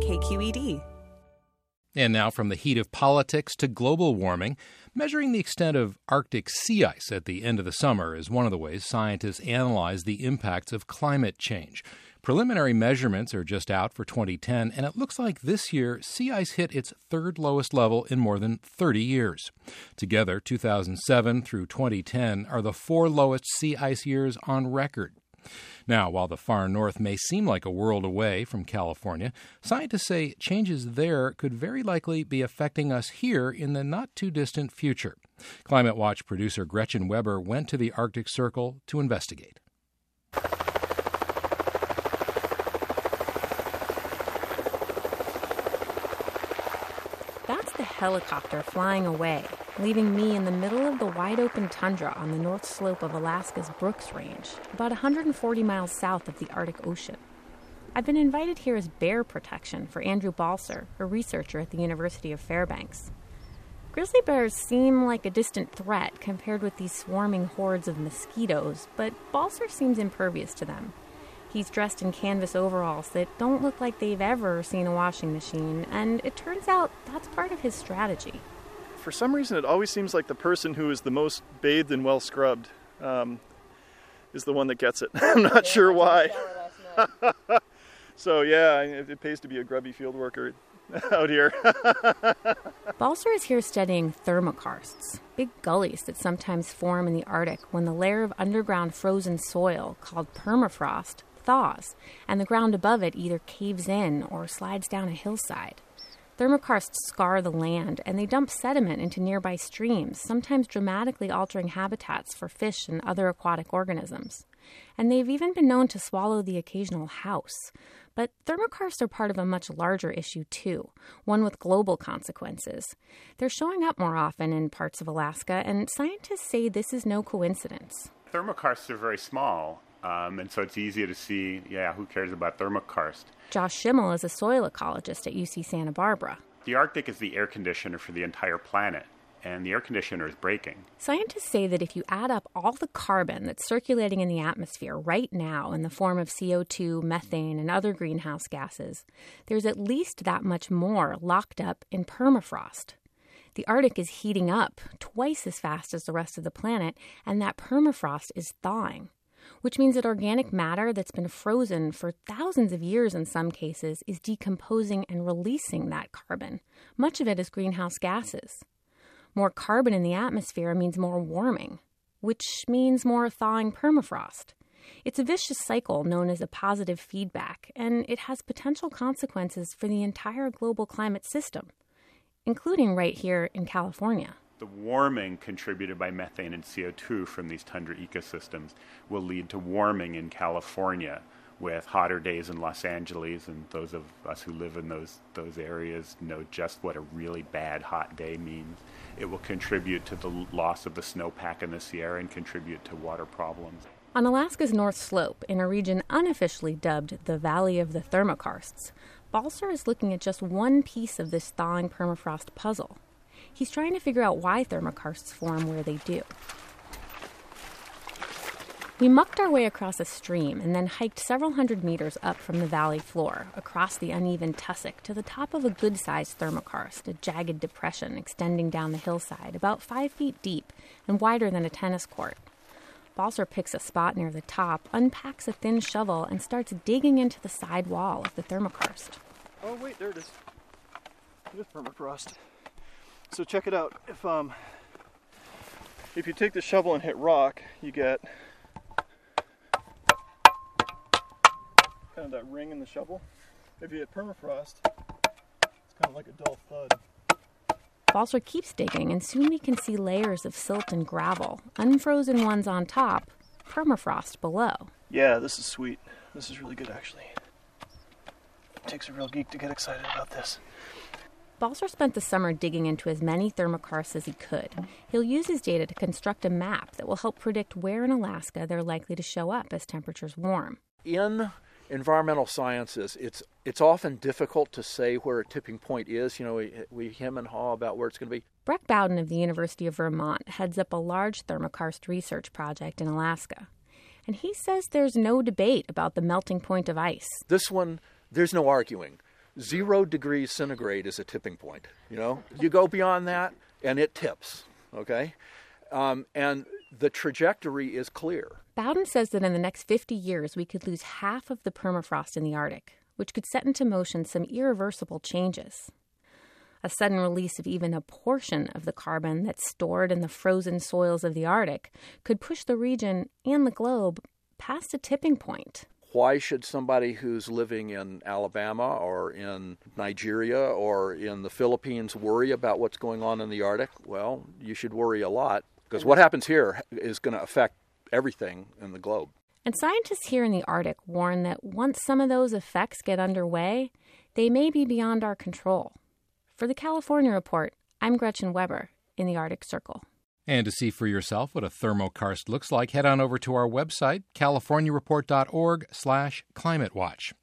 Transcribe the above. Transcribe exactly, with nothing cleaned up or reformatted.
K Q E D. And now from the heat of politics to global warming, measuring the extent of Arctic sea ice at the end of the summer is one of the ways scientists analyze the impacts of climate change. Preliminary measurements are just out for twenty ten, and it looks like this year sea ice hit its third lowest level in more than thirty years. Together, two thousand seven through twenty ten are the four lowest sea ice years on record. Now, while the far north may seem like a world away from California, scientists say changes there could very likely be affecting us here in the not-too-distant future. Climate Watch producer Gretchen Weber went to the Arctic Circle to investigate. That's the helicopter flying away, leaving me in the middle of the wide-open tundra on the north slope of Alaska's Brooks Range, about one hundred forty miles south of the Arctic Ocean. I've been invited here as bear protection for Andrew Balser, a researcher at the University of Fairbanks. Grizzly bears seem like a distant threat compared with these swarming hordes of mosquitoes, but Balser seems impervious to them. He's dressed in canvas overalls that don't look like they've ever seen a washing machine, and it turns out that's part of his strategy. For some reason, it always seems like the person who is the most bathed and well scrubbed um, is the one that gets it. I'm not yeah, sure why. So yeah, it, it pays to be a grubby field worker out here. Balser is here studying thermokarsts, big gullies that sometimes form in the Arctic when the layer of underground frozen soil, called permafrost, thaws, and the ground above it either caves in or slides down a hillside. Thermokarsts scar the land, and they dump sediment into nearby streams, sometimes dramatically altering habitats for fish and other aquatic organisms. And they've even been known to swallow the occasional house. But thermokarsts are part of a much larger issue, too, one with global consequences. They're showing up more often in parts of Alaska, and scientists say this is no coincidence. Thermokarsts are very small, um, and so it's easy to see, yeah, who cares about thermokarst? Josh Schimmel is a soil ecologist at U C Santa Barbara. The Arctic is the air conditioner for the entire planet, and the air conditioner is breaking. Scientists say that if you add up all the carbon that's circulating in the atmosphere right now in the form of C O two, methane, and other greenhouse gases, there's at least that much more locked up in permafrost. The Arctic is heating up twice as fast as the rest of the planet, and that permafrost is thawing, which means that organic matter that's been frozen for thousands of years in some cases is decomposing and releasing that carbon, much of it as greenhouse gases. More carbon in the atmosphere means more warming, which means more thawing permafrost. It's a vicious cycle known as a positive feedback, and it has potential consequences for the entire global climate system, including right here in California. The warming contributed by methane and C O two from these tundra ecosystems will lead to warming in California, with hotter days in Los Angeles, and those of us who live in those those areas know just what a really bad hot day means. It will contribute to the loss of the snowpack in the Sierra and contribute to water problems. On Alaska's North Slope, in a region unofficially dubbed the Valley of the Thermokarsts, Balser is looking at just one piece of this thawing permafrost puzzle. He's trying to figure out why thermokarsts form where they do. We mucked our way across a stream and then hiked several hundred meters up from the valley floor, across the uneven tussock, to the top of a good-sized thermokarst, a jagged depression extending down the hillside, about five feet deep and wider than a tennis court. Balser picks a spot near the top, unpacks a thin shovel, and starts digging into the side wall of the thermokarst. Oh, wait, there it is. It is permafrost. So check it out. If um, if you take the shovel and hit rock, you get kind of that ring in the shovel. If you hit permafrost, it's kind of like a dull thud. Balser keeps digging, and soon we can see layers of silt and gravel, unfrozen ones on top, permafrost below. Yeah, this is sweet. This is really good, actually. It takes a real geek to get excited about this. Balser spent the summer digging into as many thermokarsts as he could. He'll use his data to construct a map that will help predict where in Alaska they're likely to show up as temperatures warm. In environmental sciences, it's it's often difficult to say where a tipping point is. You know, we, we hem and haw about where it's going to be. Breck Bowden of the University of Vermont heads up a large thermokarst research project in Alaska. And he says there's no debate about the melting point of ice. This one, there's no arguing. Zero degrees centigrade is a tipping point. You know, you go beyond that and it tips. Okay, um, and the trajectory is clear. Bowden says that in the next fifty years, we could lose half of the permafrost in the Arctic, which could set into motion some irreversible changes. A sudden release of even a portion of the carbon that's stored in the frozen soils of the Arctic could push the region and the globe past a tipping point. Why should somebody who's living in Alabama or in Nigeria or in the Philippines worry about what's going on in the Arctic? Well, you should worry a lot, because what happens here is going to affect everything in the globe. And scientists here in the Arctic warn that once some of those effects get underway, they may be beyond our control. For the California Report, I'm Gretchen Weber in the Arctic Circle. And to see for yourself what a thermokarst looks like, head on over to our website, california report dot org slash climate watch.